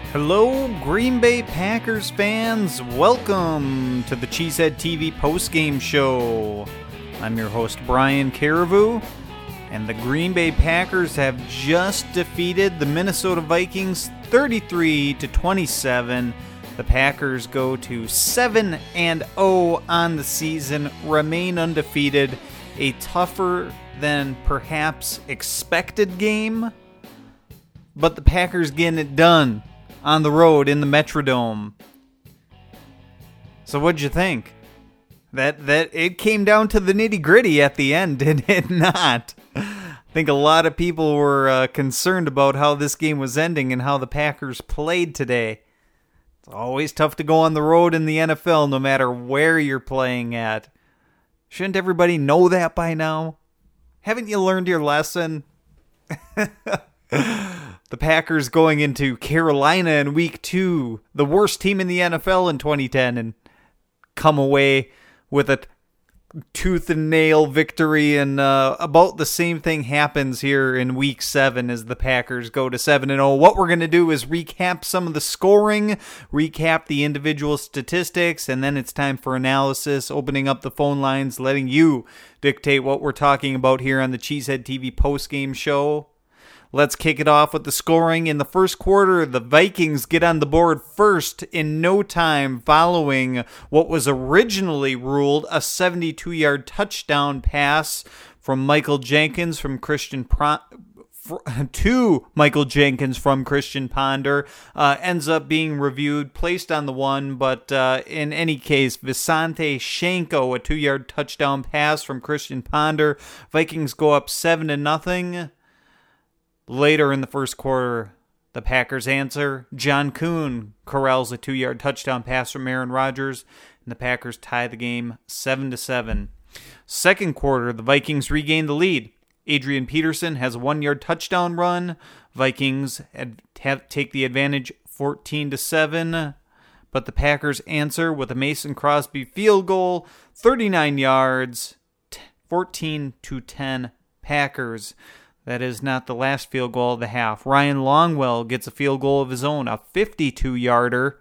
Hello, Green Bay Packers fans. Welcome to the Cheesehead TV postgame show. I'm your host, Brian Caribou, and the Green Bay Packers have just defeated the Minnesota Vikings 33-27. The Packers go to 7-0 on the season, remain undefeated. A tougher than perhaps expected game, but the Packers getting it done on the road in the Metrodome. So what'd you think? That it came down to the nitty-gritty at the end, did it not? I think a lot of people were concerned about how this game was ending and how the Packers played today. It's always tough to go on the road in the NFL, no matter where you're playing at. Shouldn't everybody know that by now? Haven't you learned your lesson? The Packers going into Carolina in Week 2, the worst team in the NFL in 2010, and come away with a tooth and nail victory, and about the same thing happens here in Week 7 as the Packers go to 7-0. What we're going to do is recap some of the scoring, recap the individual statistics, and then it's time for analysis, opening up the phone lines, letting you dictate what we're talking about here on the Cheesehead TV postgame show. Let's kick it off with the scoring. In the first quarter, the Vikings get on the board first in no time following what was originally ruled a 72-yard touchdown pass from Michael Jenkins from Christian Ponder. Ends up being reviewed, placed on the one, but in any case, Visanthe Shiancoe, a 2-yard touchdown pass from Christian Ponder. Vikings go up 7-0. Later in the first quarter, the Packers answer. John Kuhn corrals a 2-yard touchdown pass from Aaron Rodgers, and the Packers tie the game 7-7. Second quarter, the Vikings regain the lead. Adrian Peterson has a 1-yard touchdown run. Vikings take the advantage 14-7, but the Packers answer with a Mason Crosby field goal, 39 yards, 14-10 Packers. That is not the last field goal of the half. Ryan Longwell gets a field goal of his own, a 52-yarder.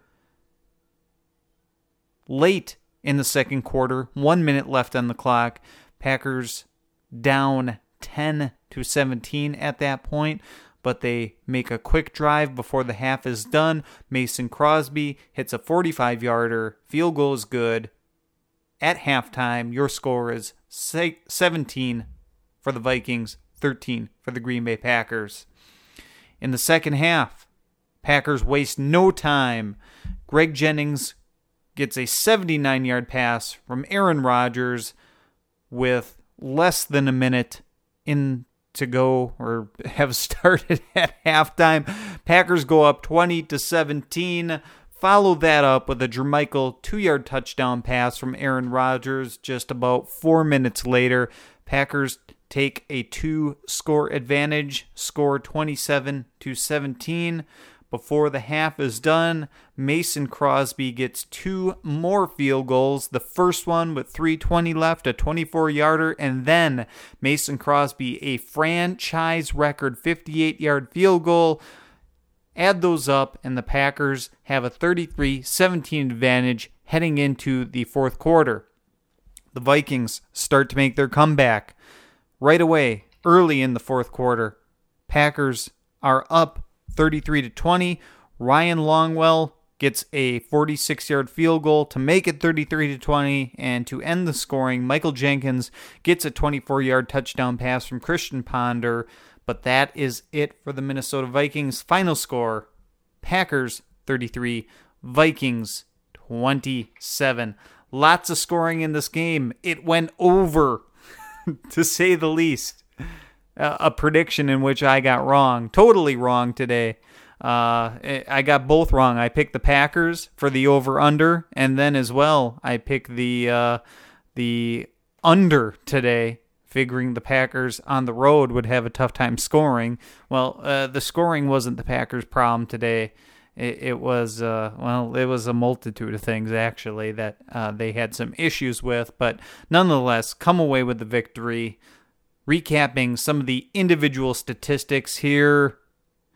Late in the second quarter, 1 minute left on the clock. Packers down 10-17 at that point, but they make a quick drive before the half is done. Mason Crosby hits a 45-yarder. Field goal is good. At halftime, your score is 17 for the Vikings, 13 for the Green Bay Packers. In the second half, Packers waste no time. Greg Jennings gets a 79-yard pass from Aaron Rodgers with less than a minute in to go or have started at halftime. Packers go up 20-17. Follow that up with a Jermichael 2-yard touchdown pass from Aaron Rodgers just about 4 minutes later. Packers take a 2-score advantage, score 27-17. Before the half is done, Mason Crosby gets 2 more field goals. The first one with 3:20 left, a 24-yarder, and then Mason Crosby, a franchise record 58-yard field goal. Add those up, and the Packers have a 33-17 advantage heading into the fourth quarter. The Vikings start to make their comeback. Right away, early in the fourth quarter, Packers are up 33-20. Ryan Longwell gets a 46-yard field goal to make it 33-20, and to end the scoring, Michael Jenkins gets a 24-yard touchdown pass from Christian Ponder, but that is it for the Minnesota Vikings. Final score, Packers 33, Vikings 27. Lots of scoring in this game. It went over, to say the least. A prediction in which I got wrong. Totally wrong today. I got both wrong. I picked the Packers for the over-under, and then as well, I picked the under today, figuring the Packers on the road would have a tough time scoring. Well, the scoring wasn't the Packers' problem today. It was a multitude of things, actually, that they had some issues with. But nonetheless, come away with the victory. Recapping some of the individual statistics here.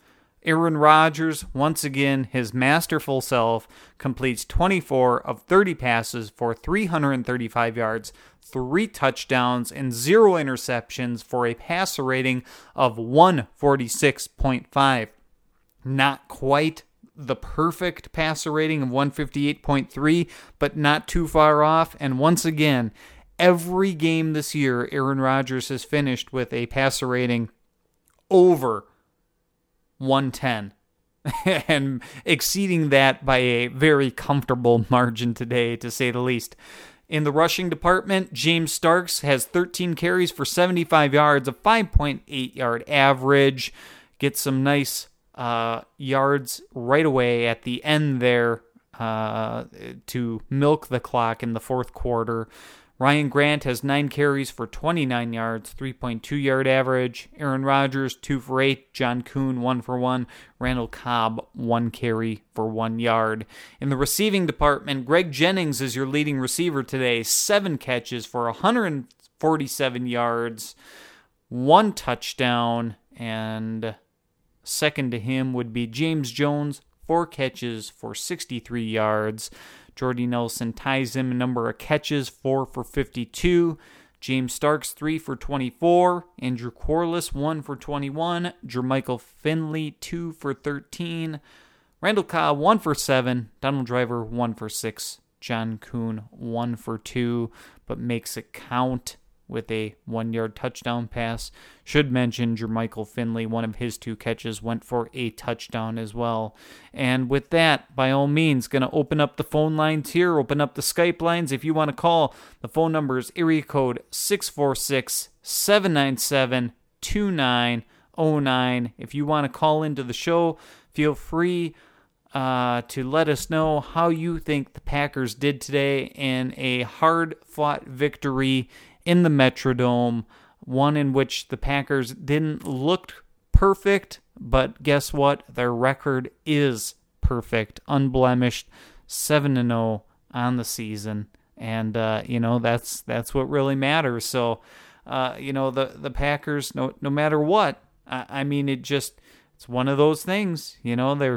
Aaron Rodgers, once again, his masterful self, completes 24 of 30 passes for 335 yards, 3 touchdowns, and 0 interceptions for a passer rating of 146.5. Not quite the perfect passer rating of 158.3, but not too far off. And once again, every game this year, Aaron Rodgers has finished with a passer rating over 110 and exceeding that by a very comfortable margin today, to say the least. In the rushing department, James Starks has 13 carries for 75 yards, a 5.8 yard average. Gets some nice yards right away at the end there to milk the clock in the fourth quarter. Ryan Grant has 9 carries for 29 yards, 3.2 yard average. Aaron Rodgers, 2 for 8. John Kuhn, 1 for 1. Randall Cobb, 1 carry for 1 yard. In the receiving department, Greg Jennings is your leading receiver today. 7 catches for 147 yards, 1 touchdown, and second to him would be James Jones, 4 catches for 63 yards. Jordy Nelson ties him a number of catches, 4 for 52. James Starks, 3 for 24. Andrew Corliss, 1 for 21. Jermichael Finley, 2 for 13. Randall Cobb, 1 for 7. Donald Driver, 1 for 6. John Kuhn, 1 for 2, but makes it count with a 1-yard touchdown pass. Should mention Jermichael Finley, one of his 2 catches went for a touchdown as well. And with that, by all means, going to open up the phone lines here, open up the Skype lines. If you want to call, the phone number is area code 646-797-2909. If you want to call into the show, feel free to let us know how you think the Packers did today in a hard-fought victory in the Metrodome, one in which the Packers didn't look perfect, but guess what? Their record is perfect, unblemished, 7-0 on the season, and that's what really matters. So, the Packers, no matter what, I mean, it's one of those things. They're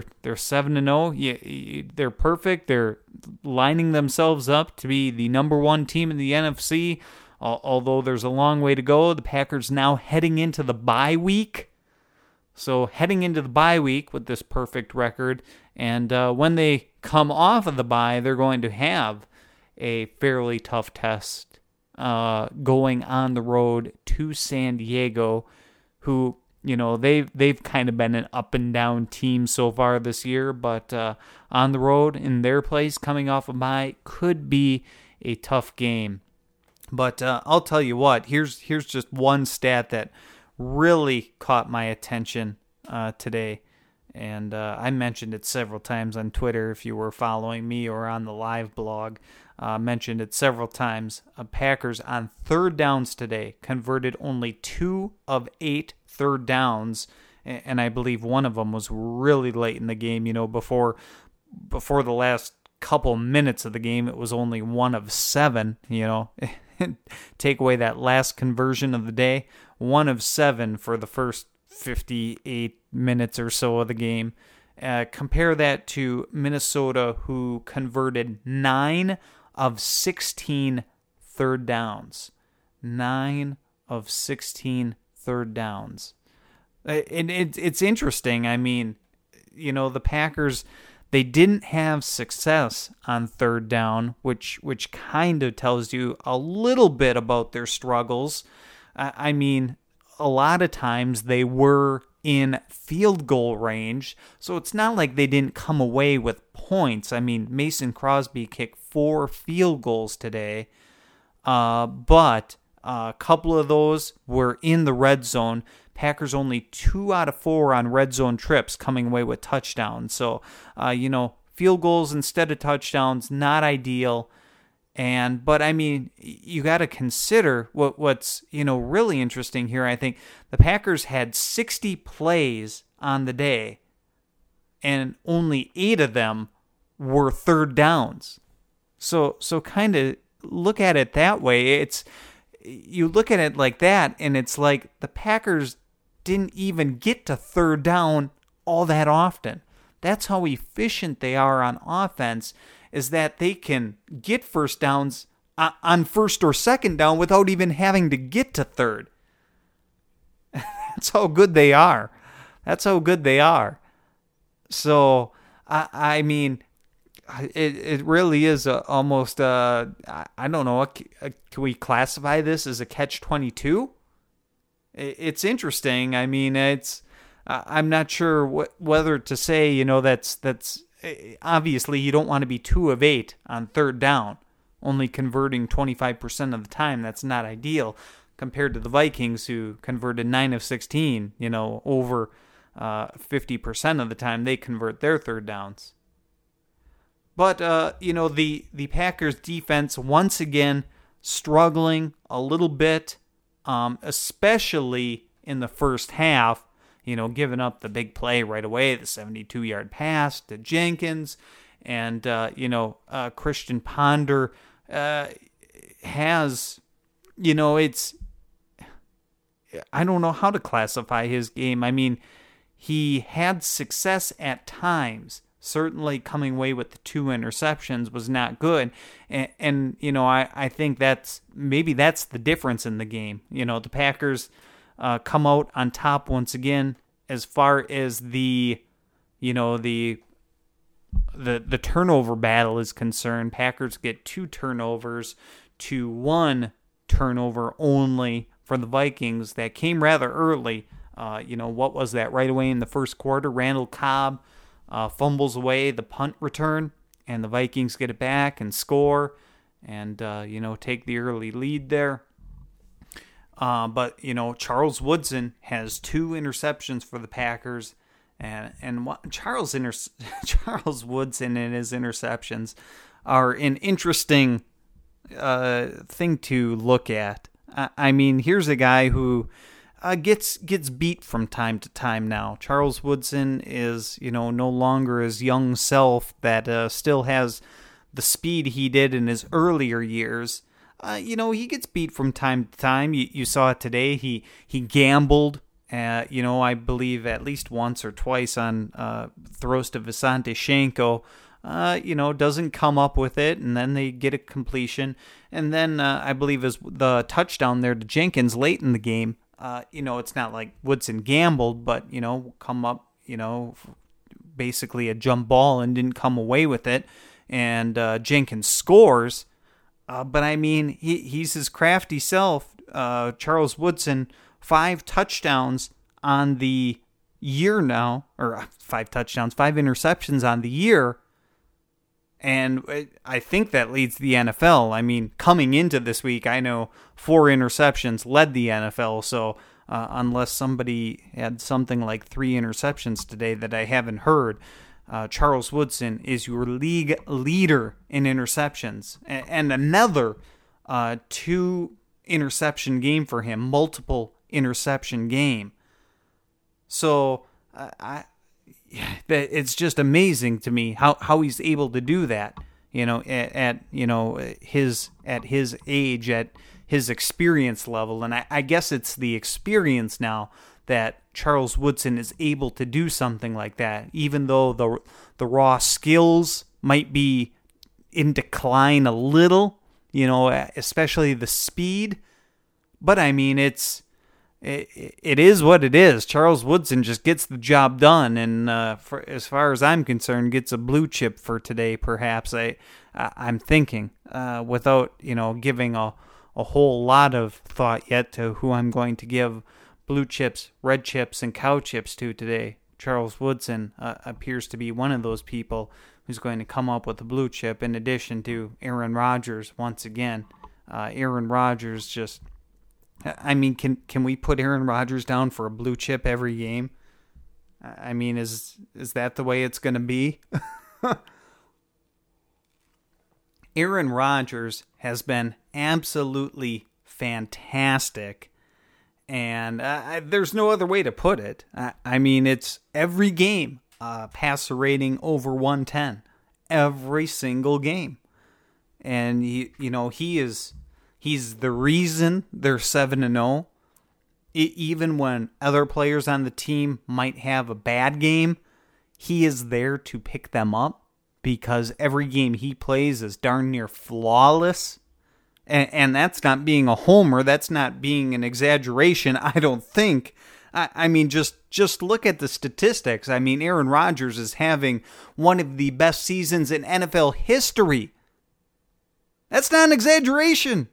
7-0. They're perfect. They're lining themselves up to be the number 1 team in the NFC. Although there's a long way to go, the Packers now heading into the bye week. So heading into the bye week with this perfect record, and when they come off of the bye, they're going to have a fairly tough test going on the road to San Diego, who, they've kind of been an up and down team so far this year, but on the road in their place, coming off a bye, could be a tough game. But I'll tell you what, here's just one stat that really caught my attention today. And I mentioned it several times on Twitter if you were following me, or on the live blog. Mentioned it several times. Packers on third downs today converted only 2 of 8 third downs. And I believe one of them was really late in the game, before the last couple minutes of the game. It was only 1 of 7, Take away that last conversion of the day, 1 of 7 for the first 58 minutes or so of the game. Compare that to Minnesota, who converted 9 of 16 third downs. 9 of 16 third downs. And it's interesting. I mean, the Packers, they didn't have success on third down, which kind of tells you a little bit about their struggles. I mean, a lot of times they were in field goal range, so it's not like they didn't come away with points. I mean, Mason Crosby kicked 4 field goals today, but a couple of those were in the red zone. Packers only 2 out of 4 on red zone trips coming away with touchdowns. So, field goals instead of touchdowns, not ideal. But I mean, you got to consider what's really interesting here. I think the Packers had 60 plays on the day, and only 8 of them were third downs. So kind of look at it that way. You look at it like that, and it's like the Packers didn't even get to third down all that often. That's how efficient they are on offense, is that they can get first downs on first or second down without even having to get to third. That's how good they are. That's how good they are. So, I mean, it really is almost, I don't know, can we classify this as a catch-22? It's interesting. I mean, I'm not sure whether to say, that's obviously you don't want to be 2 of 8 on third down, only converting 25% of the time. That's not ideal compared to the Vikings, who converted 9 of 16, over 50% of the time they convert their third downs. But, the Packers defense once again struggling a little bit, especially in the first half, giving up the big play right away, the 72-yard pass to Jenkins. And, Christian Ponder has, I don't know how to classify his game. I mean, he had success at times. Certainly coming away with the 2 interceptions was not good. And I think that's the difference in the game. The Packers come out on top once again as far as the turnover battle is concerned. Packers get 2 turnovers to 1 turnover only for the Vikings. That came rather early. What was that? Right away in the first quarter, Randall Cobb fumbles away the punt return, and the Vikings get it back and score and, take the early lead there. But Charles Woodson has 2 interceptions for the Packers, and Charles Woodson and his interceptions are an interesting thing to look at. I mean, here's a guy who gets beat from time to time now. Charles Woodson is, no longer his young self that still has the speed he did in his earlier years. He gets beat from time to time. You saw it today. He gambled, I believe at least once or twice on throws to Visanthe Shenko. Doesn't come up with it, and then they get a completion. And then I believe is the touchdown there to Jenkins late in the game. It's not like Woodson gambled, but, come up, basically a jump ball and didn't come away with it. And Jenkins scores. But, I mean, he's his crafty self. Charles Woodson, 5 touchdowns on the year now. Or 5 touchdowns, 5 interceptions on the year. And I think that leads the NFL. I mean, coming into this week, I know 4 interceptions led the NFL. So unless somebody had something like 3 interceptions today that I haven't heard, Charles Woodson is your league leader in interceptions. And another 2 interception game for him, multiple interception game. So it's just amazing to me how he's able to do that, at his age, at his experience level. And I guess it's the experience now that Charles Woodson is able to do something like that, even though the raw skills might be in decline a little, especially the speed. But I mean, it is what it is. Charles Woodson just gets the job done, and as far as I'm concerned, gets a blue chip for today. Perhaps I'm thinking without giving a whole lot of thought yet to who I'm going to give blue chips, red chips, and cow chips to today. Charles Woodson appears to be one of those people who's going to come up with a blue chip, in addition to Aaron Rodgers once again. Aaron Rodgers just. I mean, can we put Aaron Rodgers down for a blue chip every game? I mean, is that the way it's going to be? Aaron Rodgers has been absolutely fantastic, and there's no other way to put it. I mean, it's every game passer rating over 110, every single game, and he's the reason they're 7-0. Even when other players on the team might have a bad game, he is there to pick them up because every game he plays is darn near flawless. And that's not being a homer. That's not being an exaggeration, I don't think. I mean, just look at the statistics. I mean, Aaron Rodgers is having one of the best seasons in NFL history. That's not an exaggeration.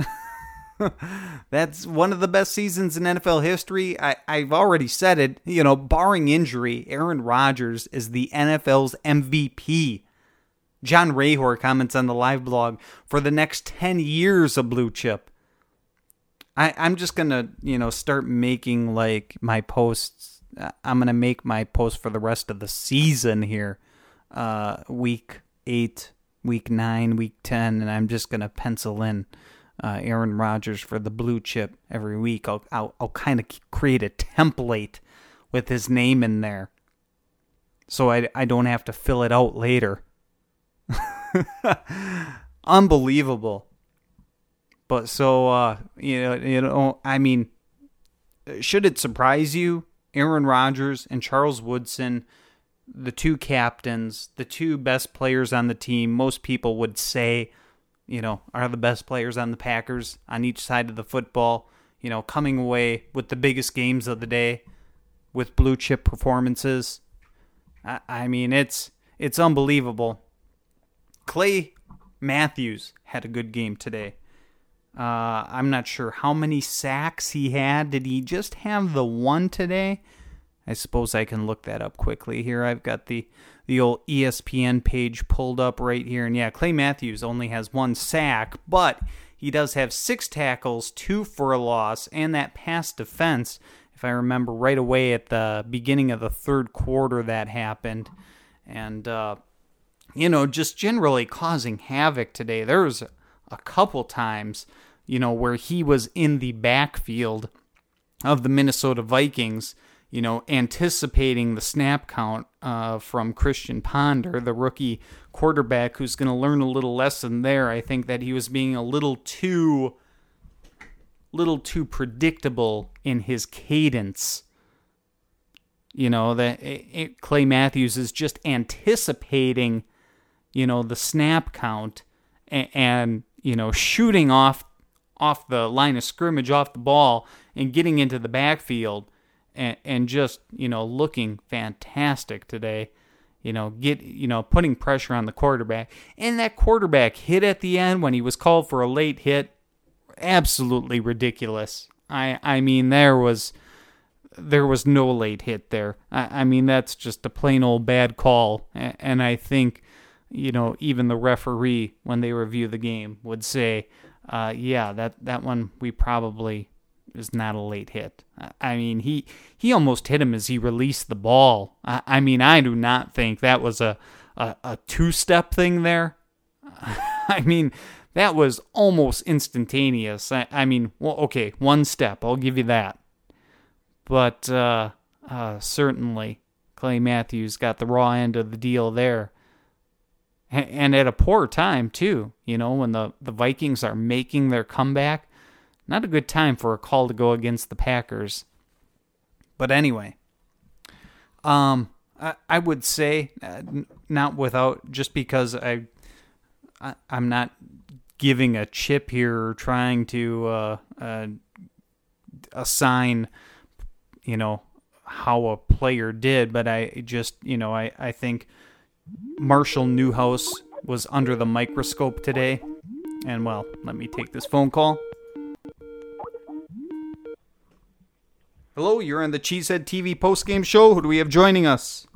That's one of the best seasons in NFL history. I've already said it. You know, barring injury, Aaron Rodgers is the NFL's MVP. John Rahor comments on the live blog, for the next 10 years of blue chip. I'm just going to, start making like my posts. I'm going to make my post for the rest of the season here. Week 8, week 9, week 10, and I'm just going to pencil in Aaron Rodgers for the blue chip every week. I'll kind of create a template with his name in there, so I don't have to fill it out later. Unbelievable. But so I mean, should it surprise you? Aaron Rodgers and Charles Woodson, the two captains, the two best players on the team, most people would say, are the best players on the Packers on each side of the football, coming away with the biggest games of the day with blue chip performances. I mean, it's unbelievable. Clay Matthews had a good game today. I'm not sure how many sacks he had. Did he just have the one today? I suppose I can look that up quickly here. I've got the old ESPN page pulled up right here. And yeah, Clay Matthews only has one sack, but he does have 6 tackles, 2 for a loss, and that pass defense, if I remember right away at the beginning of the third quarter that happened. And, just generally causing havoc today. There was a couple times, where he was in the backfield of the Minnesota Vikings, anticipating the snap count from Christian Ponder, the rookie quarterback who's going to learn a little lesson there. I think that he was being a little too predictable in his cadence. Clay Matthews is just anticipating, the snap count and shooting off the line of scrimmage, off the ball, and getting into the backfield, and just looking fantastic today. Putting pressure on the quarterback, and that quarterback hit at the end when he was called for a late hit, absolutely ridiculous. I mean, there was no late hit there. I mean, that's just a plain old bad call, and I think even the referee, when they review the game, would say, that one we probably is not a late hit. I mean, he almost hit him as he released the ball. I mean, I do not think that was a two-step thing there. I mean, that was almost instantaneous. I mean, well, okay, one step, I'll give you that. But certainly, Clay Matthews got the raw end of the deal there. And at a poor time, too. When the Vikings are making their comeback, not a good time for a call to go against the Packers. But anyway, I would say, not without, just because I'm not giving a chip here or trying to assign, how a player did, but I just, I think Marshall Newhouse was under the microscope today. And, well, let me take this phone call. Hello, you're on the Cheesehead TV postgame show. Who do we have joining us?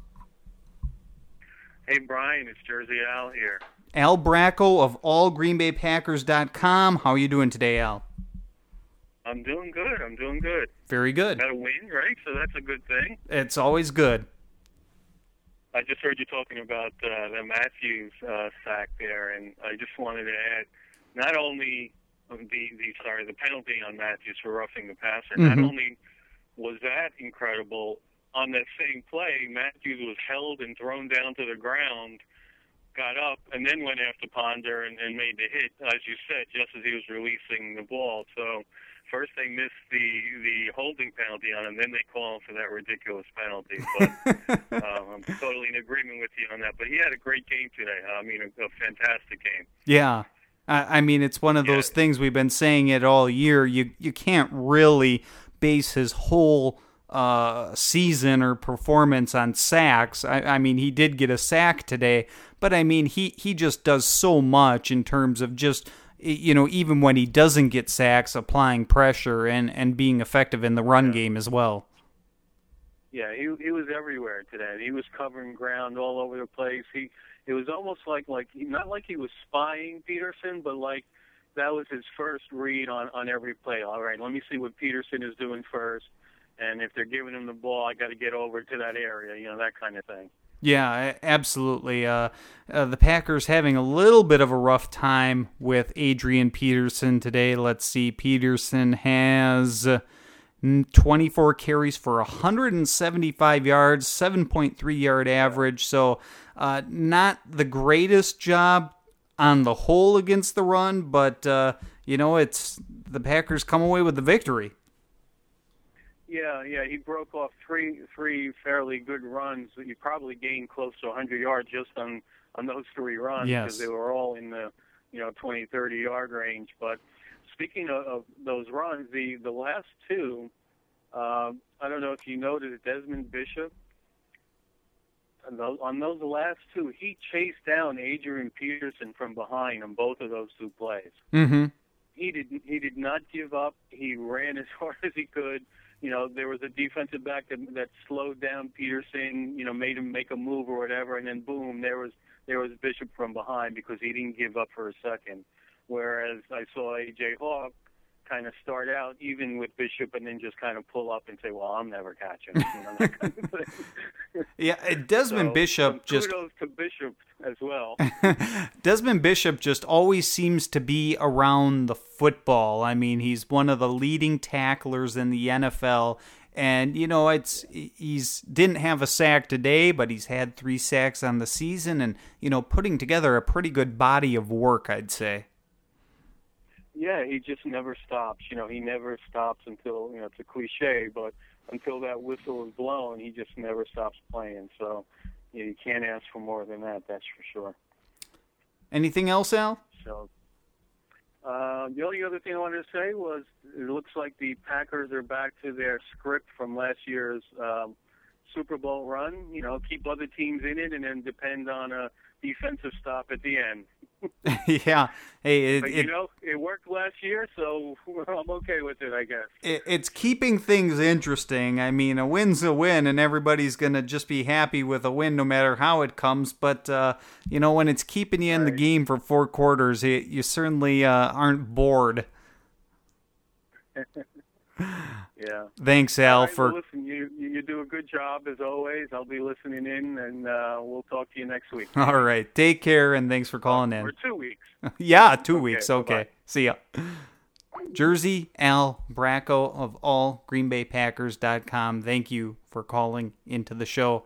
Hey, Brian, it's Jersey Al here. Al Bracco of allgreenbaypackers.com. How are you doing today, Al? I'm doing good. Very good. Got a win, right? So that's a good thing. It's always good. I just heard you talking about the Matthews sack there, and I just wanted to add, not only the penalty on Matthews for roughing the passer, not only was that incredible, on that same play, Matthews was held and thrown down to the ground, got up, and then went after Ponder and made the hit, as you said, just as he was releasing the ball. So first they missed the holding penalty on him, then they call him for that ridiculous penalty. But I'm totally in agreement with you on that. But he had a great game today. I mean, a fantastic game. Yeah. I mean, it's one of those things we've been saying it all year. You can't really base his whole season or performance on sacks. I mean, he did get a sack today, but I mean, he just does so much in terms of just, even when he doesn't get sacks, applying pressure and being effective in the run game as well. Yeah, he was everywhere today. He was covering ground all over the place. It was almost like not like he was spying Peterson, but like that was his first read on every play. All right, let me see what Peterson is doing first, and if they're giving him the ball, I got to get over to that area, that kind of thing. Yeah, absolutely. The Packers having a little bit of a rough time with Adrian Peterson today. Let's see, Peterson has 24 carries for 175 yards, 7.3 yard average. So not the greatest job on the whole against the run, but, it's the Packers come away with the victory. Yeah, he broke off three fairly good runs. He probably gained close to 100 yards just on those three runs because they were all in the 20, 30 yard range. But speaking of those runs, the last two, I don't know if you noted it, Desmond Bishop, on those last two, he chased down Adrian Peterson from behind on both of those two plays. Mm-hmm. He did not give up. He ran as hard as he could. There was a defensive back that slowed down Peterson, made him make a move or whatever, and then boom, there was Bishop from behind because he didn't give up for a second. Whereas I saw A.J. Hawk kind of start out even with Bishop and then just kind of pull up and say, well, I'm never catching him. That kind of thing. Yeah, Desmond Bishop just... Kudos to Bishop as well. Desmond Bishop just always seems to be around the football. I mean, he's one of the leading tacklers in the NFL. And, he's didn't have a sack today, but he's had 3 sacks on the season and, putting together a pretty good body of work, I'd say. Yeah, he just never stops. He never stops until, it's a cliche, but until that whistle is blown, he just never stops playing. So you can't ask for more than that, that's for sure. Anything else, Al? So the only other thing I wanted to say was it looks like the Packers are back to their script from last year's Super Bowl run. Keep other teams in it and then depend on a defensive stop at the end. Yeah. Hey, it worked last year, so I'm okay with it, I guess. It's keeping things interesting. I mean, a win's a win, and everybody's going to just be happy with a win no matter how it comes. But, when it's keeping you in the game for 4 quarters, you certainly aren't bored. Yeah. Thanks, Al. Right, well, listen, you do a good job as always. I'll be listening in, and we'll talk to you next week. All right. Take care, and thanks for calling in. For 2 weeks. Yeah, 2 weeks. Okay. Bye-bye. See ya. Jersey Al Bracco of allgreenbaypackers.com. Thank you for calling into the show.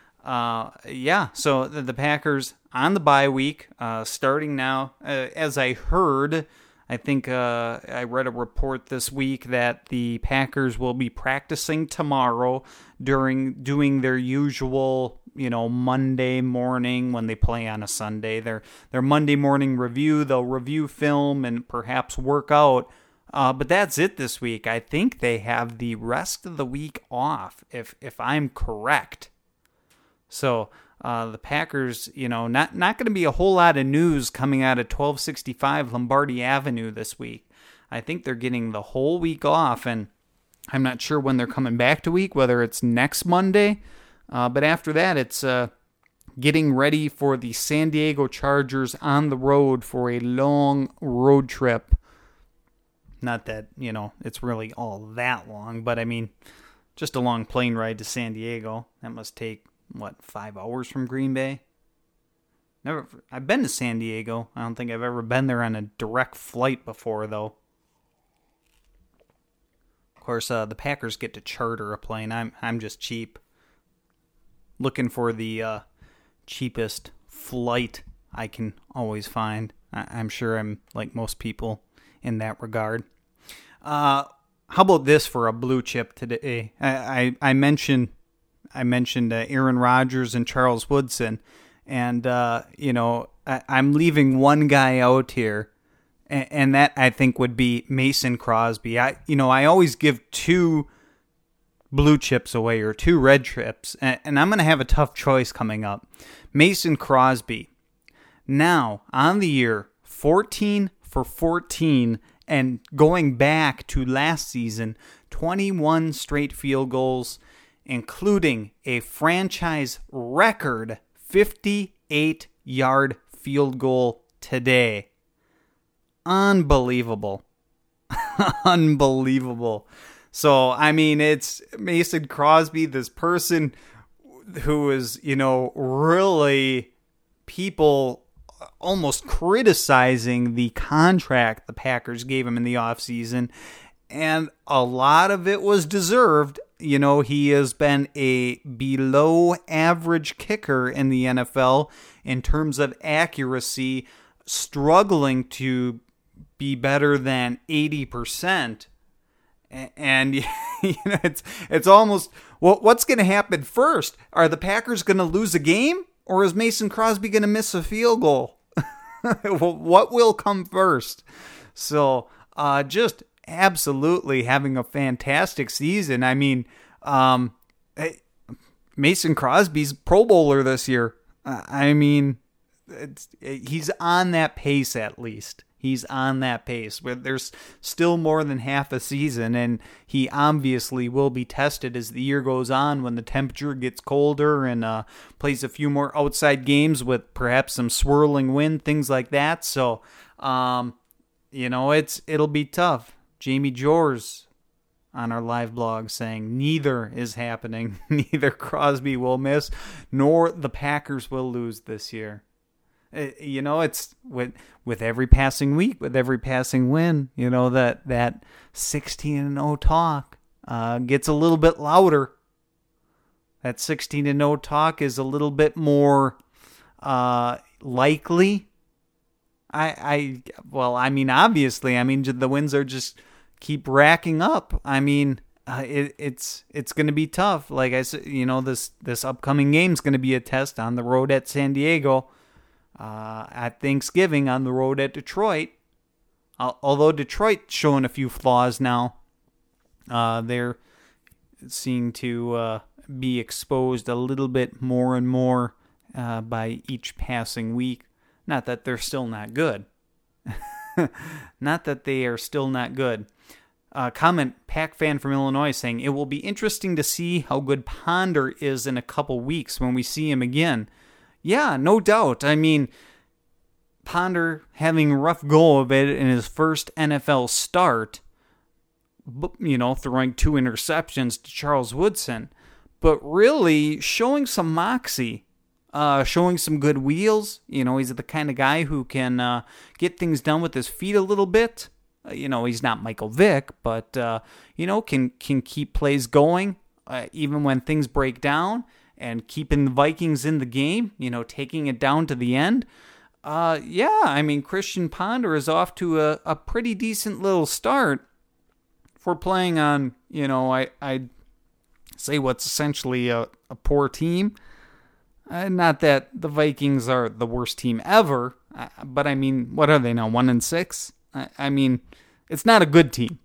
So the Packers on the bye week, starting now. As I heard, I think I read a report this week that the Packers will be practicing tomorrow doing their usual, Monday morning when they play on a Sunday. Their Monday morning review. They'll review film and perhaps work out. But that's it this week. I think they have the rest of the week off, if I'm correct. So the Packers, not going to be a whole lot of news coming out of 1265 Lombardi Avenue this week. I think they're getting the whole week off, and I'm not sure when they're coming back to week, whether it's next Monday. But after that, it's getting ready for the San Diego Chargers on the road for a long road trip. Not that, it's really all that long, but I mean, just a long plane ride to San Diego. That must take 5 hours from Green Bay? I've been to San Diego. I don't think I've ever been there on a direct flight before, though. Of course, the Packers get to charter a plane. I'm just cheap. Looking for the cheapest flight I can always find. I'm sure I'm like most people in that regard. How about this for a blue chip today? I mentioned Aaron Rodgers and Charles Woodson, and I'm leaving one guy out here, and that I think would be Mason Crosby. I always give 2 blue chips away or 2 red chips, and I'm going to have a tough choice coming up. Mason Crosby, now on the year, 14 for 14, and going back to last season, 21 straight field goals, including a franchise record 58-yard field goal today. Unbelievable. Unbelievable. So, I mean, it's Mason Crosby, this person who is, really people almost criticizing the contract the Packers gave him in the offseason. And a lot of it was deserved. He has been a below average kicker in the NFL in terms of accuracy, struggling to be better than 80%. And it's almost, what's going to happen first? Are the Packers going to lose a game, or is Mason Crosby going to miss a field goal? What will come first? So just absolutely having a fantastic season. I mean, Mason Crosby's Pro Bowler this year. I mean, he's on that pace at least. He's on that pace. There's still more than half a season, and he obviously will be tested as the year goes on when the temperature gets colder and plays a few more outside games with perhaps some swirling wind, things like that. So, it'll be tough. Jamie Jors on our live blog saying neither is happening. Neither Crosby will miss, nor the Packers will lose this year. It's with every passing week, with every passing win, that 16-0 talk gets a little bit louder. That 16-0 talk is a little bit more likely. Obviously, the wins are just keep racking up. It's going to be tough. Like I said, this upcoming game is going to be a test on the road at San Diego. At Thanksgiving on the road at Detroit. Although Detroit's showing a few flaws now. They're seeming to be exposed a little bit more and more by each passing week. Not that they're still not good. Not that they are still not good. Comment, Pack fan from Illinois, saying, it will be interesting to see how good Ponder is in a couple weeks when we see him again. Yeah, no doubt. Ponder having a rough go of it in his first NFL start, throwing 2 interceptions to Charles Woodson, but really showing some moxie, showing some good wheels. He's the kind of guy who can get things done with his feet a little bit. He's not Michael Vick, but, can keep plays going even when things break down. And keeping the Vikings in the game, taking it down to the end. Christian Ponder is off to a pretty decent little start for playing on, I'd say what's essentially a poor team. Not that the Vikings are the worst team ever, but what are they now, 1-6? It's not a good team.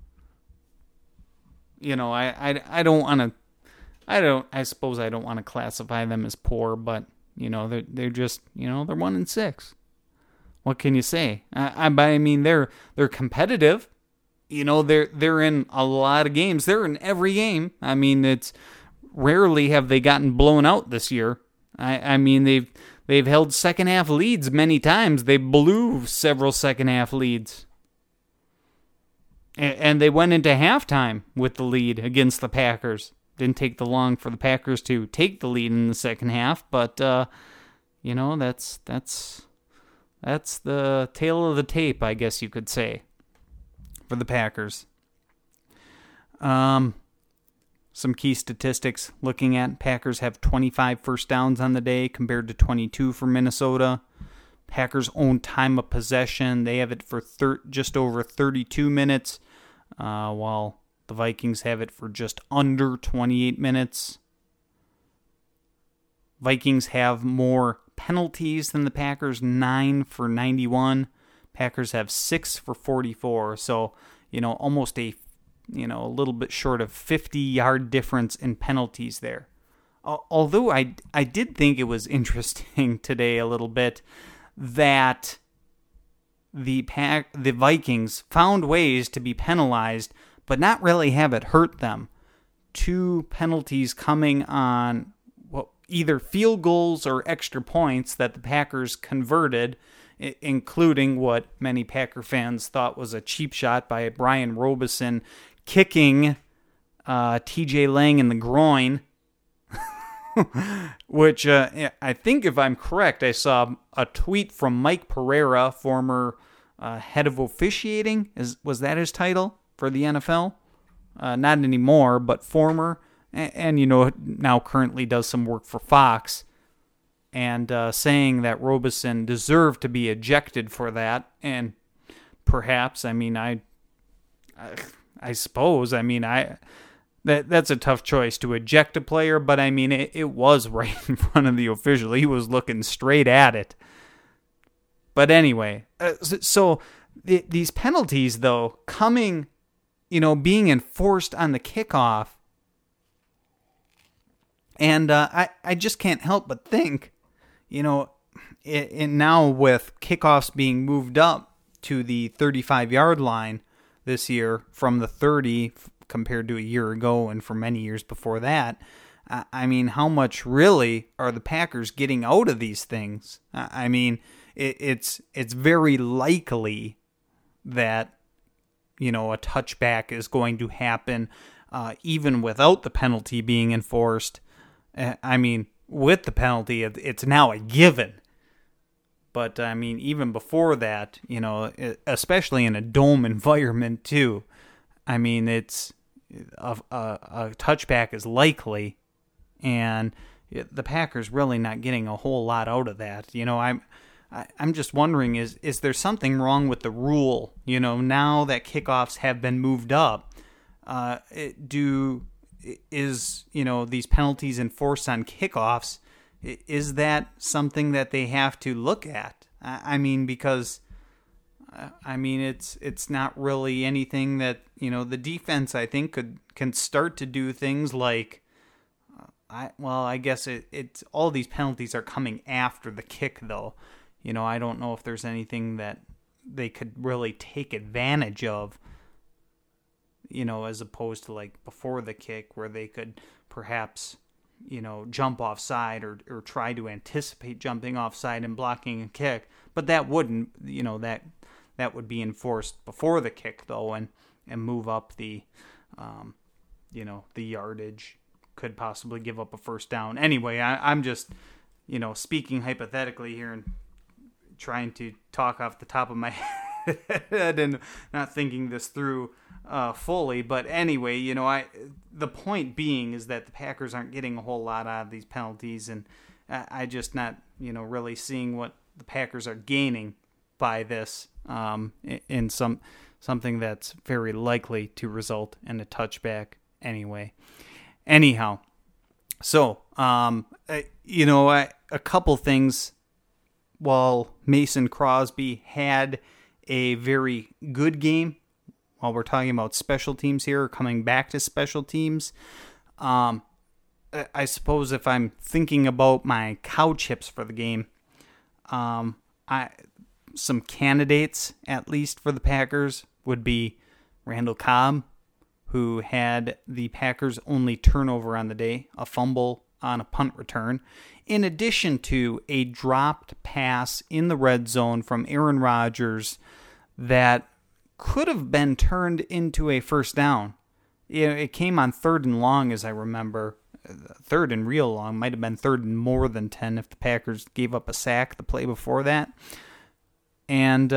I don't want to. I suppose I don't want to classify them as poor, but, they're just, they're 1-6. What can you say? They're competitive. They're in a lot of games. They're in every game. It's rarely have they gotten blown out this year. They've held second half leads many times. They blew several second half leads. And they went into halftime with the lead against the Packers. Didn't take the long for the Packers to take the lead in the second half, but that's the tail of the tape, I guess you could say, for the Packers. Some key statistics looking at: Packers have 25 first downs on the day compared to 22 for Minnesota. Packers' own time of possession, they have it for just over 32 minutes. while the Vikings have it for just under 28 minutes. Vikings have more penalties than the Packers, 9 for 91. Packers have 6 for 44. So, almost a little bit short of 50-yard difference in penalties there. Although I did think it was interesting today a little bit that the Vikings found ways to be penalized, but not really have it hurt them. 2 penalties coming on either field goals or extra points that the Packers converted, including what many Packer fans thought was a cheap shot by Brian Robison kicking T.J. Lang in the groin, which I think, if I'm correct, I saw a tweet from Mike Pereira, former head of officiating. Was that his title for the NFL? Not anymore, but former. And now currently does some work for Fox, and saying that Robison deserved to be ejected for that. And perhaps, I suppose, that's a tough choice to eject a player, but it was right in front of the official. He was looking straight at it. But anyway, so these penalties, though, coming, being enforced on the kickoff. And I just can't help but think, now with kickoffs being moved up to the 35-yard line this year from the 30 compared to a year ago and for many years before that, how much really are the Packers getting out of these things? It's very likely that, a touchback is going to happen even without the penalty being enforced. With the penalty, it's now a given. But, even before that, especially in a dome environment, too, it's a touchback is likely, and the Packers really not getting a whole lot out of that. I'm just wondering, is there something wrong with the rule? Now that kickoffs have been moved up, these penalties enforced on kickoffs, is that something that they have to look at? Because it's not really anything that, the defense, I think, can start to do things like, I guess it's all these penalties are coming after the kick, though. I don't know if there's anything that they could really take advantage of, as opposed to like before the kick where they could perhaps, jump offside or try to anticipate jumping offside and blocking a kick. But that wouldn't, that would be enforced before the kick, though, and move up the, the yardage, could possibly give up a first down. Anyway, I'm just, speaking hypothetically here and trying to talk off the top of my head and not thinking this through fully. But anyway, the point being is that the Packers aren't getting a whole lot out of these penalties, and I just not, really seeing what the Packers are gaining by this in something that's very likely to result in a touchback anyway. Anyhow, so, a couple things. While Mason Crosby had a very good game, while we're talking about special teams here, coming back to special teams, I suppose if I'm thinking about my cow chips for the game, some candidates, at least for the Packers, would be Randall Cobb, who had the Packers' only turnover on the day, a fumble on a punt return, in addition to a dropped pass in the red zone from Aaron Rodgers that could have been turned into a first down. It came on 3rd and long, as I remember. 3rd and real long. Might have been 3rd and more than 10 if the Packers gave up a sack the play before that. And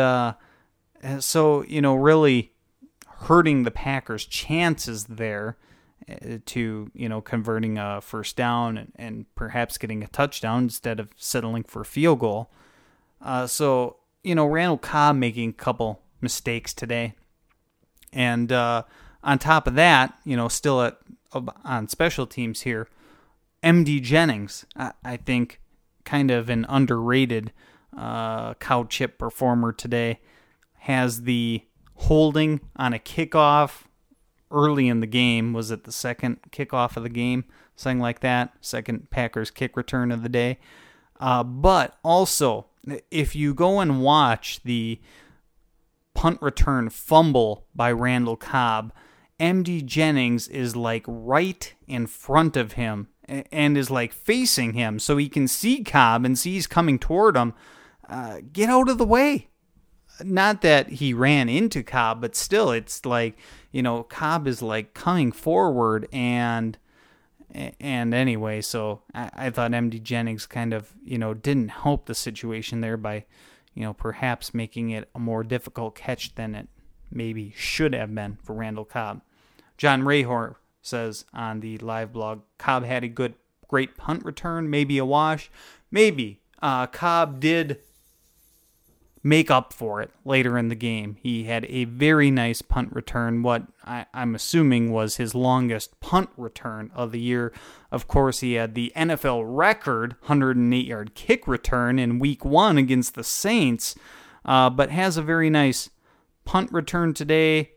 so, really hurting the Packers' chances there to, converting a first down and perhaps getting a touchdown instead of settling for a field goal. So, Randall Cobb making a couple mistakes today. And on top of that, still on special teams here, MD Jennings, I think kind of an underrated cow chip performer today, has the holding on a kickoff early in the game. Was it the second kickoff of the game? Something like that. Second Packers kick return of the day. But also, if you go and watch the punt return fumble by Randall Cobb, MD Jennings is like right in front of him and is like facing him so he can see Cobb and see he's coming toward him. Get out of the way. Not that he ran into Cobb, but still, it's like, Cobb is like coming forward and anyway, so I thought MD Jennings kind of, didn't help the situation there by, perhaps making it a more difficult catch than it maybe should have been for Randall Cobb. John Rahor says on the live blog, Cobb had a great punt return, maybe a wash. Maybe. Cobb did make up for it later in the game. He had a very nice punt return, what I'm assuming was his longest punt return of the year. Of course, he had the NFL record 108-yard kick return in Week 1 against the Saints, but has a very nice punt return today.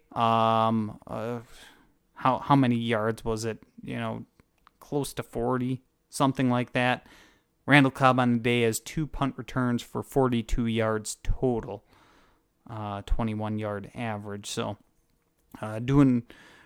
How many yards was it? Close to 40, something like that. Randall Cobb on the day has 2 punt returns for 42 yards total, 21-yard average. So, doing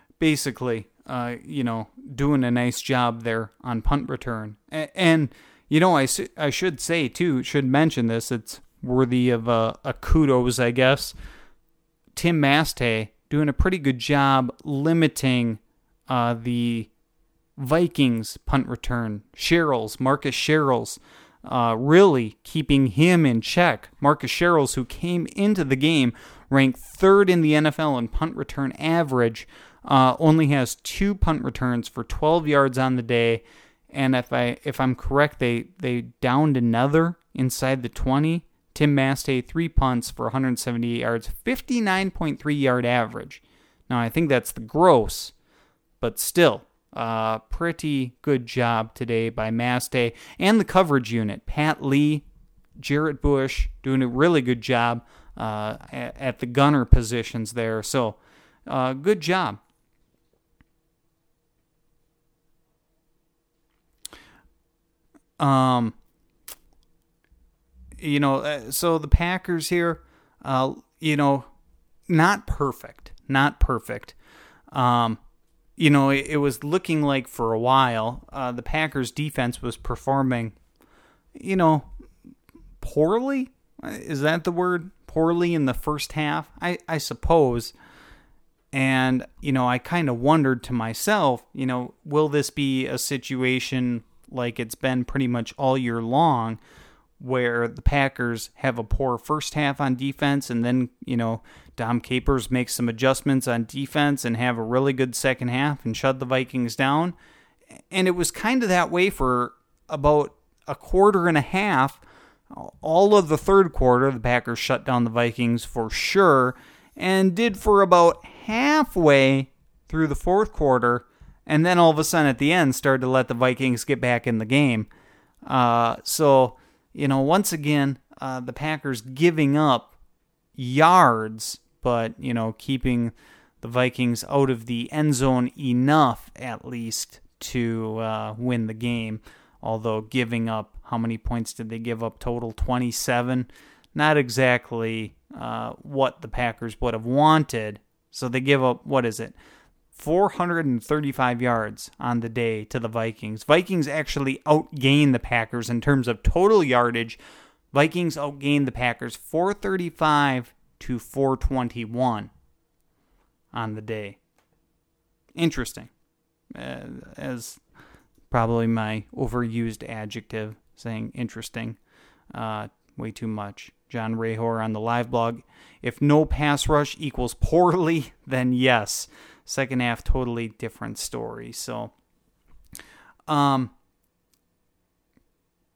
a nice job there on punt return. And I should say too, should mention this. It's worthy of a kudos, I guess. Tim Masthay doing a pretty good job limiting the Vikings punt return. Marcus Sherrills, really keeping him in check. Marcus Sherrills, who came into the game ranked 3rd in the NFL in punt return average, only has 2 punt returns for 12 yards on the day. And if I'm correct, they downed another inside the 20. Tim Masthay, 3 punts for 178 yards, 59.3 yard average. Now, I think that's the gross, but still, pretty good job today by Masthay and the coverage unit. Pat Lee, Jarrett Bush doing a really good job at the gunner positions there. So, good job. So the Packers here, not perfect. It was looking like for a while, the Packers defense was performing, poorly. Is that the word? Poorly in the first half, I suppose. And, I kind of wondered to myself, will this be a situation like it's been pretty much all year long, where the Packers have a poor first half on defense and then, Dom Capers makes some adjustments on defense and have a really good second half and shut the Vikings down. And it was kind of that way for about a quarter and a half. All of the third quarter, the Packers shut down the Vikings for sure, and did for about halfway through the fourth quarter, and then all of a sudden at the end started to let the Vikings get back in the game. Once again, the Packers giving up yards, but, keeping the Vikings out of the end zone enough, at least, to win the game. Although giving up, how many points did they give up total? 27. Not exactly what the Packers would have wanted. So they give up, 435 yards on the day to the Vikings. Vikings actually outgained the Packers in terms of total yardage. Vikings outgained the Packers 435 to 421 on the day. Interesting. As probably my overused adjective, saying interesting. Way too much. John Rahor on the live blog. If no pass rush equals poorly, then yes. Second half, totally different story. So,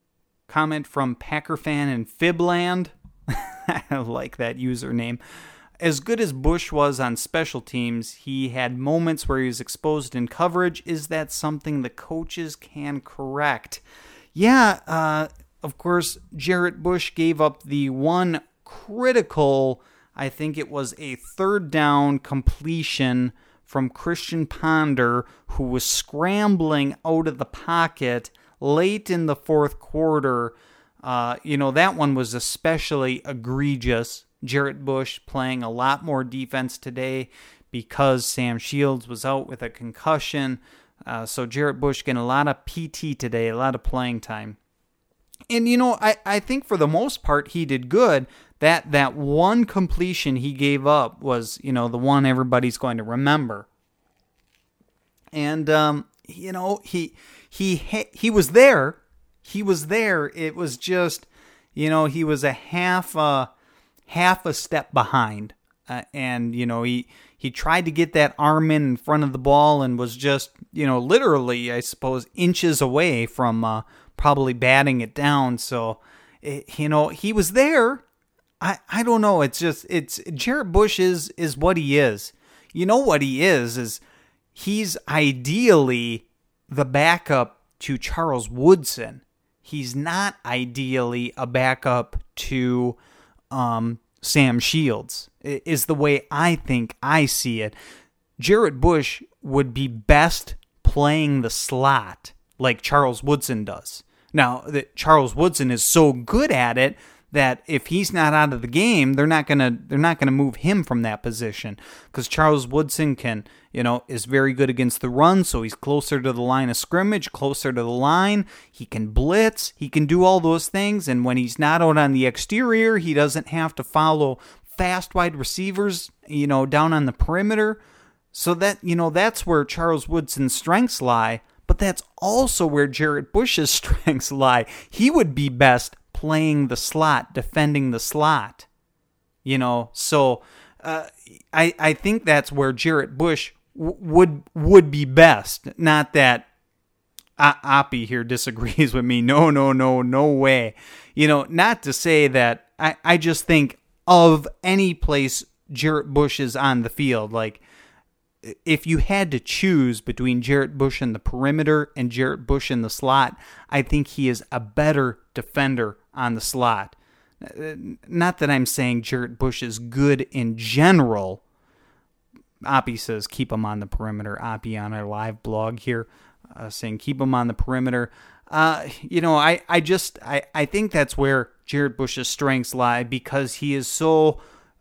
comment from Packer fan in Fibland. I like that username. as good as Bush was on special teams, he had moments where he was exposed in coverage. Is that something the coaches can correct? Yeah, of course, Jarrett Bush gave up the one critical, I think it was a third down completion from Christian Ponder, who was scrambling out of the pocket late in the fourth quarter. That one was especially egregious. Jarrett Bush playing a lot more defense today because Sam Shields was out with a concussion. So Jarrett Bush getting a lot of PT today, a lot of playing time. And, I think for the most part he did good. That one completion he gave up was, the one everybody's going to remember. And, he was there. He was there. It was just, he was a half a step behind. And, he tried to get that arm in front of the ball and was just, literally, I suppose, inches away from probably batting it down. So, he was there. I don't know. It's Jarrett Bush is what he is. You know what he is he's ideally the backup to Charles Woodson. He's not ideally a backup to Sam Shields, is the way I think I see it. Jarrett Bush would be best playing the slot like Charles Woodson does. Now, Charles Woodson is so good at it that if he's not out of the game, they're not gonna move him from that position, because Charles Woodson is very good against the run, so he's closer to the line of scrimmage, closer to the line. He can blitz, he can do all those things, and when he's not out on the exterior, he doesn't have to follow fast wide receivers, down on the perimeter. So that that's where Charles Woodson's strengths lie, but that's also where Jarrett Bush's strengths lie. He would be best playing the slot, defending the slot, So I think that's where Jarrett Bush would be best. Not that Oppie here disagrees with me. No way. Not to say that I just think of any place Jarrett Bush is on the field, like if you had to choose between Jarrett Bush in the perimeter and Jarrett Bush in the slot, I think he is a better defender on the slot. Not that I'm saying Jarrett Bush is good in general. Oppie says keep him on the perimeter. Oppie on our live blog here saying keep him on the perimeter. I think that's where Jarrett Bush's strengths lie, because he is so...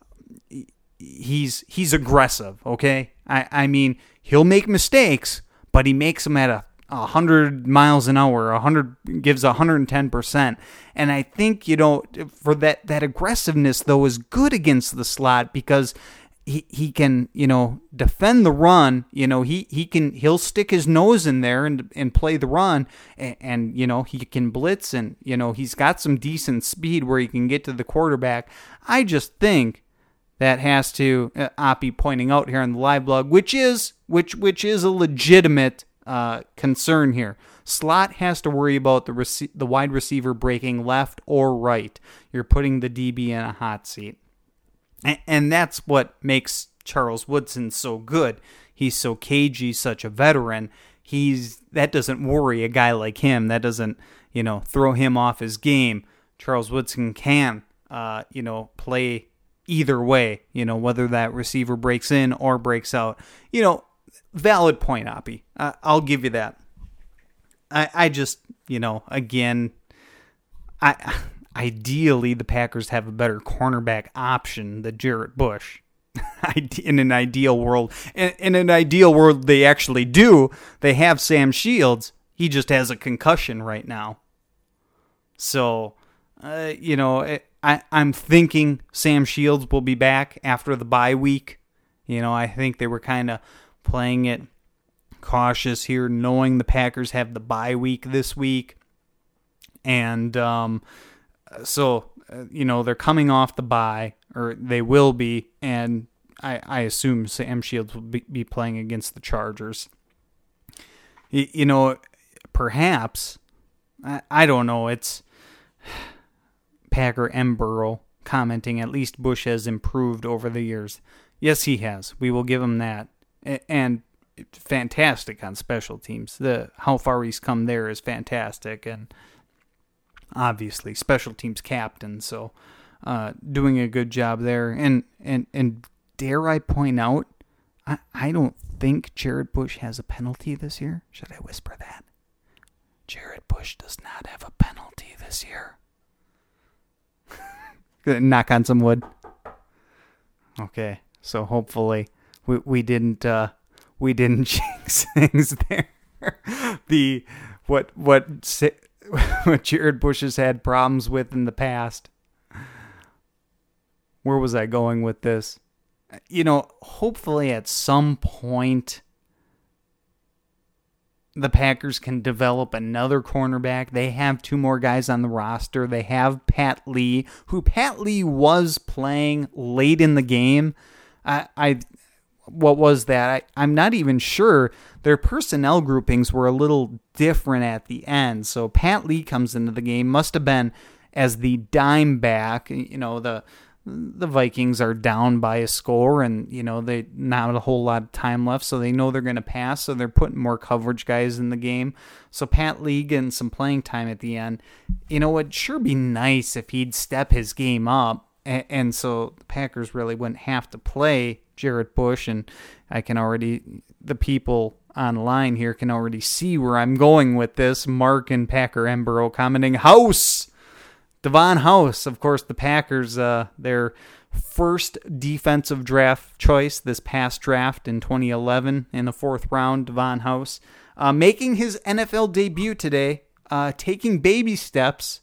He's aggressive, okay? I mean, he'll make mistakes, but he makes them at 100 miles an hour, gives 110%. And I think, for that aggressiveness, though, is good against the slot, because he can, defend the run. He'll stick his nose in there and play the run, and he can blitz, and, he's got some decent speed where he can get to the quarterback. I just think that has to, Oppie pointing out here on the live blog, which is a legitimate concern here. Slot has to worry about the wide receiver breaking left or right. You're putting the DB in a hot seat. And that's what makes Charles Woodson so good. He's so cagey, such a veteran. That doesn't worry a guy like him. That doesn't, throw him off his game. Charles Woodson can, play either way, whether that receiver breaks in or breaks out. Valid point, Oppie. I'll give you that. I just, again, ideally the Packers have a better cornerback option than Jarrett Bush. In an ideal world. In an ideal world, they actually do. They have Sam Shields. He just has a concussion right now. So, I'm thinking Sam Shields will be back after the bye week. I think they were kind of playing it cautious here, knowing the Packers have the bye week this week. And so, they're coming off the bye, or they will be, and I assume Sam Shields will be playing against the Chargers. Perhaps, I don't know, it's Packer M. Burrow commenting, at least Bush has improved over the years. Yes, he has. We will give him that. And fantastic on special teams. How far he's come there is fantastic, and obviously special teams captain, so doing a good job there. And dare I point out, I don't think Jared Bush has a penalty this year. Should I whisper that? Jared Bush does not have a penalty this year. Knock on some wood. Okay, so hopefully we didn't jinx things there. What Jared Bush has had problems with in the past. Where was I going with this? Hopefully at some point the Packers can develop another cornerback. They have 2 more guys on the roster. They have Pat Lee, who Pat Lee was playing late in the game. What was that? I'm not even sure. Their personnel groupings were a little different at the end. So Pat Lee comes into the game, must have been as the dime back. The Vikings are down by a score, and they not a whole lot of time left, so they know they're going to pass, so they're putting more coverage guys in the game. So Pat Lee getting some playing time at the end. It'd sure be nice if he'd step his game up, and so the Packers really wouldn't have to play Jared Bush. And the people online here can already see where I'm going with this. Mark and Packer Embro commenting, House! Devon House, of course, the Packers, their first defensive draft choice this past draft in 2011 in the 4th round, Devon House, making his NFL debut today, taking baby steps.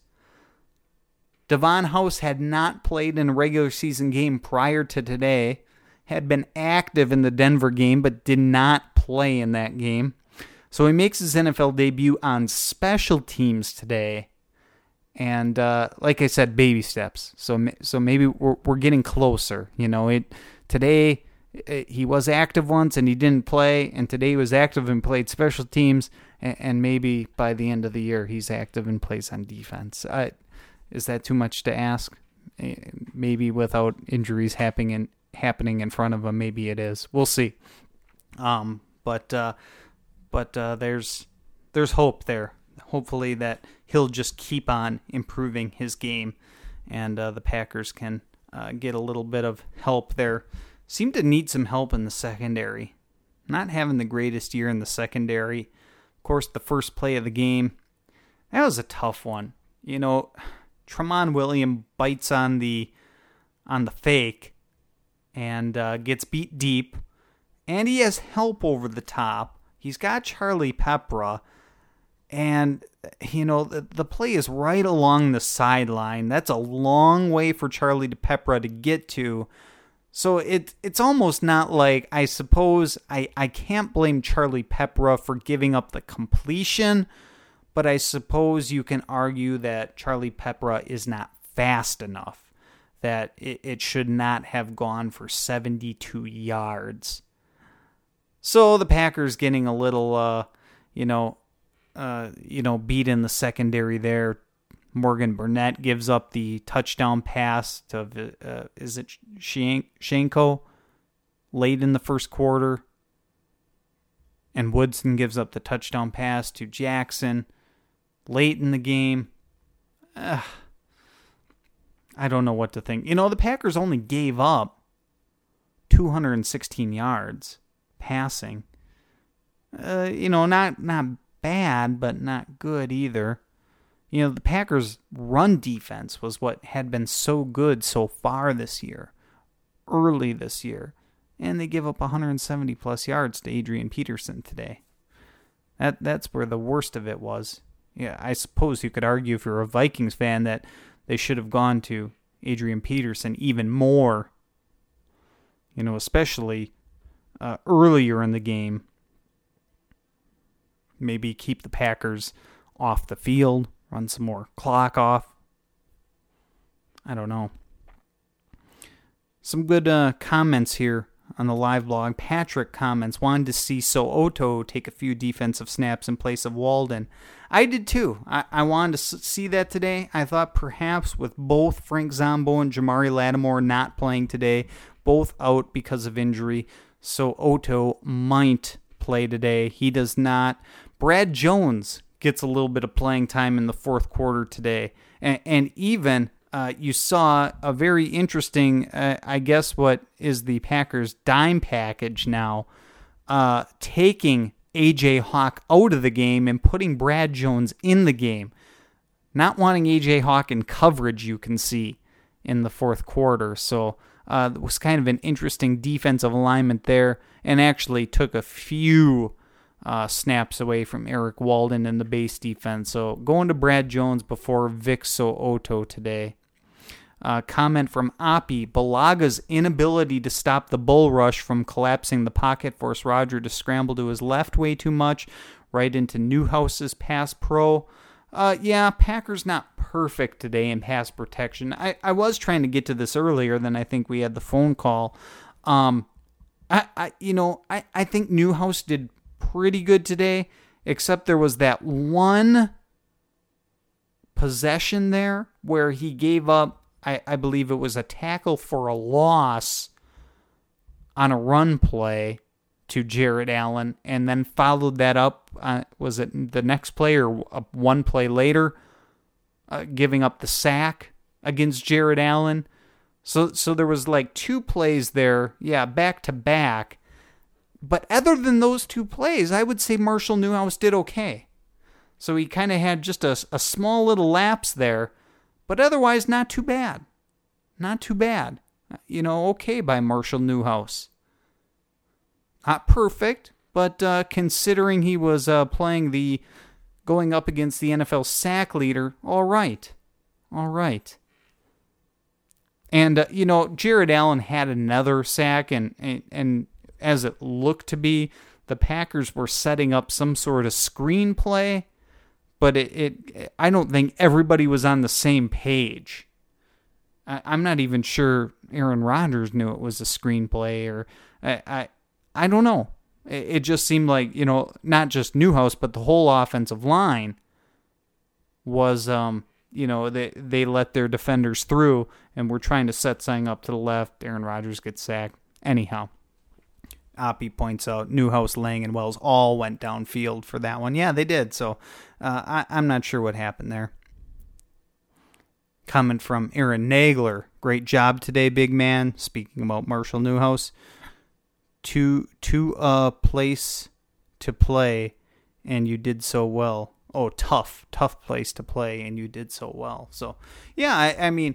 Devon House had not played in a regular season game prior to today, had been active in the Denver game, but did not play in that game. So he makes his NFL debut on special teams today. And like I said, baby steps. So maybe we're getting closer. Today he was active once and he didn't play, and today he was active and played special teams. And maybe by the end of the year he's active and plays on defense. Is that too much to ask? Maybe without injuries happening in front of him, maybe it is. We'll see. But there's hope there. Hopefully that he'll just keep on improving his game, and the Packers can get a little bit of help there. Seem to need some help in the secondary. Not having the greatest year in the secondary. Of course, the first play of the game, that was a tough one. Tramon Williams bites on the fake and gets beat deep, and he has help over the top. He's got Charlie Peprah. And, the play is right along the sideline. That's a long way for Charlie Peprah to get to. So it's almost not like, I suppose, I can't blame Charlie Peprah for giving up the completion, but I suppose you can argue that Charlie Peprah is not fast enough, that it should not have gone for 72 yards. So the Packers getting a little, beat in the secondary there. Morgan Burnett gives up the touchdown pass to, is it Shanko? Late in the first quarter. And Woodson gives up the touchdown pass to Jackson late in the game. I don't know what to think. The Packers only gave up 216 yards passing. Not bad, but not good either. The Packers' run defense was what had been so good so far this year, early this year, and they give up 170 plus yards to Adrian Peterson today. That's where the worst of it was. Yeah, I suppose you could argue if you're a Vikings fan that they should have gone to Adrian Peterson even more, especially earlier in the game. Maybe keep the Packers off the field, run some more clock off. I don't know. Some good comments here on the live blog. Patrick comments, wanted to see So'oto take a few defensive snaps in place of Walden. I did too. I wanted to see that today. I thought perhaps with both Frank Zombo and Jamari Lattimore not playing today, both out because of injury, So'oto might play today. He does not. Brad Jones gets a little bit of playing time in the fourth quarter today. And even you saw a very interesting, I guess what is the Packers' dime package now, taking A.J. Hawk out of the game and putting Brad Jones in the game. Not wanting A.J. Hawk in coverage, you can see, in the fourth quarter. So it was kind of an interesting defensive alignment there, and actually took a few snaps away from Eric Walden in the base defense. So going to Brad Jones before Vic So'oto today. Comment from Oppie, Balaga's inability to stop the bull rush from collapsing the pocket forced Roger to scramble to his left way too much, right into Newhouse's pass pro. Yeah, Packers not perfect today in pass protection. I was trying to get to this earlier than I think we had the phone call. I think Newhouse did pretty good today, except there was that one possession there where he gave up, I believe it was a tackle for a loss on a run play to Jared Allen, and then followed that up, was it the next play or one play later, giving up the sack against Jared Allen. So there was like two plays there, back to back. But other than those two plays, I would say Marshall Newhouse did okay. So he kind of had just a small little lapse there, but otherwise not too bad. Not too bad. Okay by Marshall Newhouse. Not perfect, but considering he was going up against the NFL sack leader, all right. All right. And, Jared Allen had another sack, and as it looked to be, the Packers were setting up some sort of screenplay, but I don't think everybody was on the same page. I'm not even sure Aaron Rodgers knew it was a screenplay, or I don't know. It just seemed like, not just Newhouse, but the whole offensive line was, they let their defenders through and were trying to set something up to the left. Aaron Rodgers gets sacked. Anyhow, Oppie points out Newhouse, Lang, and Wells all went downfield for that one. Yeah, they did. So I'm not sure what happened there. Comment from Aaron Nagler. Great job today, big man. Speaking about Marshall Newhouse. To a place to play, and you did so well. Oh, tough place to play, and you did so well. So, yeah, I mean,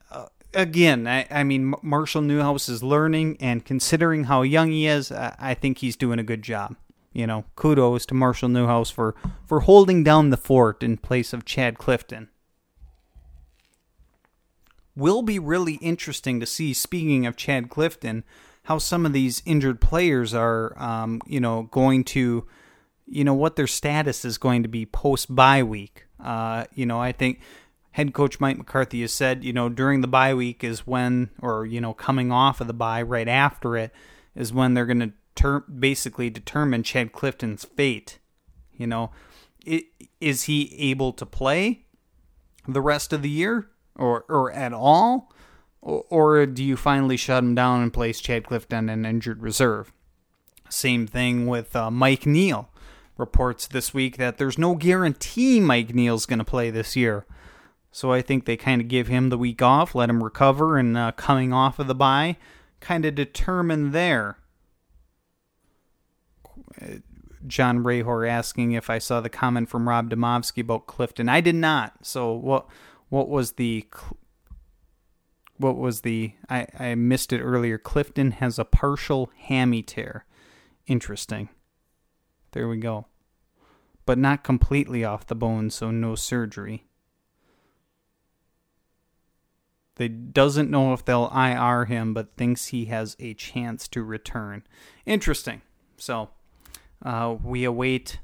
Marshall Newhouse is learning, and considering how young he is, I think he's doing a good job. Kudos to Marshall Newhouse for holding down the fort in place of Chad Clifton. Will be really interesting to see, speaking of Chad Clifton, how some of these injured players are, going to, what their status is going to be post-bye week. I think head coach Mike McCarthy has said, during the bye week is when, or, coming off of the bye right after it, is when they're going to basically determine Chad Clifton's fate. Is he able to play the rest of the year or at all? Or do you finally shut him down and place Chad Clifton in injured reserve? Same thing with Mike Neal. Reports this week that there's no guarantee Mike Neal's going to play this year. So I think they kind of give him the week off, let him recover, and coming off of the bye, kind of determine there. John Rahor asking if I saw the comment from Rob Demovsky about Clifton. I did not. So what was the... I missed it earlier. Clifton has a partial hammy tear. Interesting. There we go. But not completely off the bone, so no surgery. They doesn't know if they'll IR him, but thinks he has a chance to return. Interesting. So we await,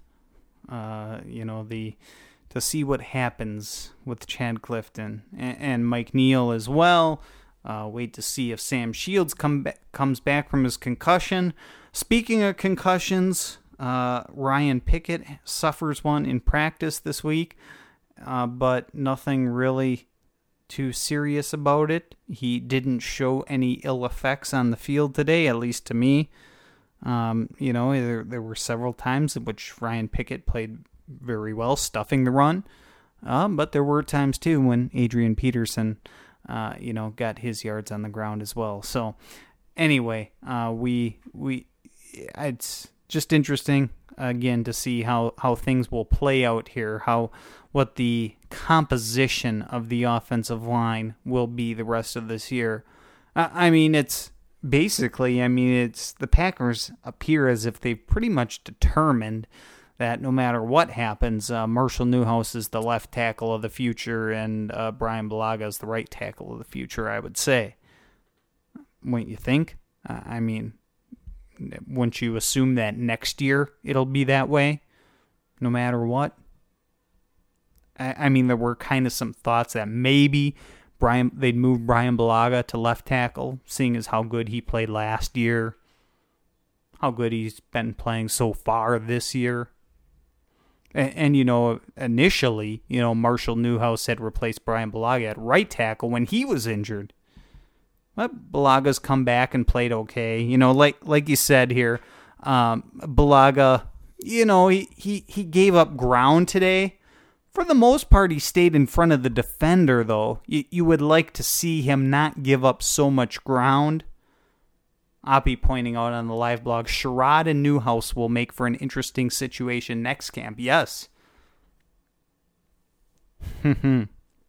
to see what happens with Chad Clifton and Mike Neal as well. Wait to see if Sam Shields comes back from his concussion. Speaking of concussions, Ryan Pickett suffers one in practice this week, but nothing really too serious about it. He didn't show any ill effects on the field today, at least to me. There were several times in which Ryan Pickett played very well, stuffing the run. But there were times, too, when Adrian Peterson, got his yards on the ground as well. So, anyway, it's just interesting, again, to see how things will play out here, what the composition of the offensive line will be the rest of this year. It's the Packers appear as if they've pretty much determined that no matter what happens, Marshall Newhouse is the left tackle of the future and Brian Bulaga is the right tackle of the future, I would say. Wouldn't you think? Wouldn't you assume that next year it'll be that way, no matter what? There were kind of some thoughts that maybe they'd move Brian Bulaga to left tackle, seeing as how good he played last year, how good he's been playing so far this year. And initially, Marshall Newhouse had replaced Brian Bulaga at right tackle when he was injured. But Balaga's come back and played okay. Like you said here, Bulaga, he gave up ground today. For the most part, he stayed in front of the defender, though. You would like to see him not give up so much ground. Oppie pointing out on the live blog, Sherrod and Newhouse will make for an interesting situation next camp. Yes. Derek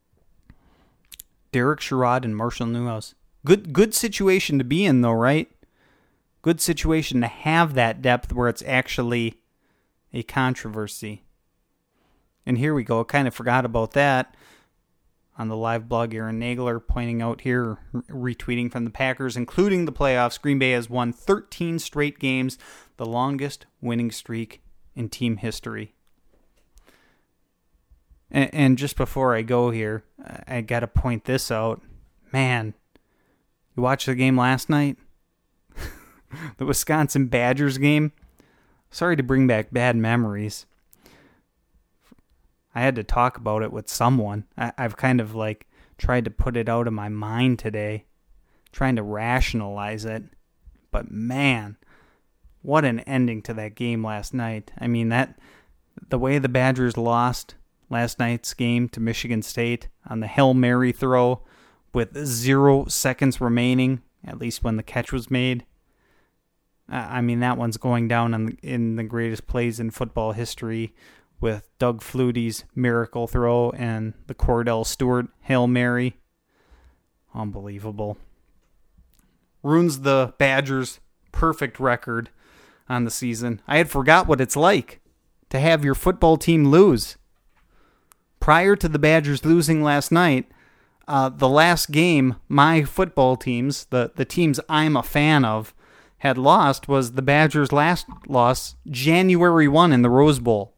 Sherrod and Marshall Newhouse. Good situation to be in, though, right? Good situation to have that depth where it's actually a controversy. And here we go. Kind of forgot about that. On the live blog, Aaron Nagler pointing out here, retweeting from the Packers, including the playoffs, Green Bay has won 13 straight games, the longest winning streak in team history. And just before I go here, I got to point this out. Man, you watched the game last night? The Wisconsin Badgers game? Sorry to bring back bad memories. I had to talk about it with someone. I've kind of tried to put it out of my mind today, trying to rationalize it. But man, what an ending to that game last night. The way the Badgers lost last night's game to Michigan State on the Hail Mary throw with 0 seconds remaining, at least when the catch was made. That one's going down in the greatest plays in football history, with Doug Flutie's miracle throw and the Cordell Stewart Hail Mary. Unbelievable. Ruins the Badgers' perfect record on the season. I had forgot what it's like to have your football team lose. Prior to the Badgers losing last night, the last game my football teams, the teams I'm a fan of, had lost was the Badgers' last loss, January 1 in the Rose Bowl.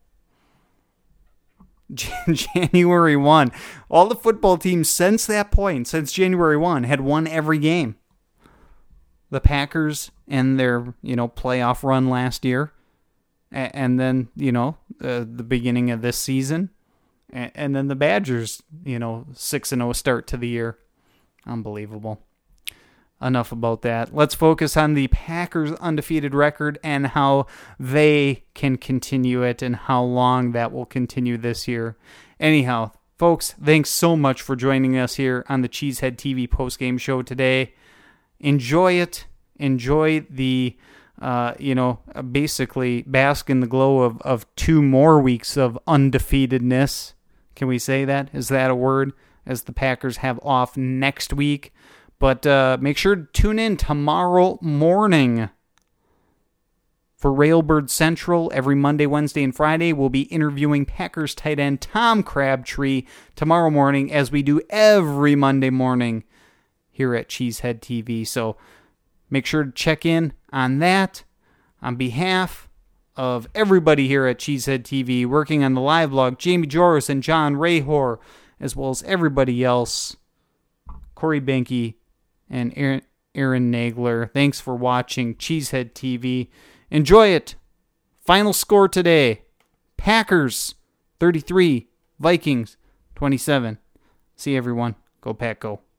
January 1. All the football teams since that point, since January 1, had won every game. The Packers and their, playoff run last year. And then, the beginning of this season. And then the Badgers, 6-0 start to the year. Unbelievable. Enough about that. Let's focus on the Packers' undefeated record and how they can continue it and how long that will continue this year. Anyhow, folks, thanks so much for joining us here on the Cheesehead TV postgame show today. Enjoy it. Enjoy the, basically bask in the glow of 2 more weeks of undefeatedness. Can we say that? Is that a word? As the Packers have off next week. But make sure to tune in tomorrow morning for Railbird Central. Every Monday, Wednesday, and Friday, we'll be interviewing Packers tight end Tom Crabtree tomorrow morning, as we do every Monday morning here at Cheesehead TV. So make sure to check in on that. On behalf of everybody here at Cheesehead TV, working on the live blog, Jamie Joris and John Rahor, as well as everybody else, Corey Benke, and Aaron Nagler. Thanks for watching Cheesehead TV. Enjoy it. Final score today: Packers 33, Vikings 27. See everyone. Go Pack, go.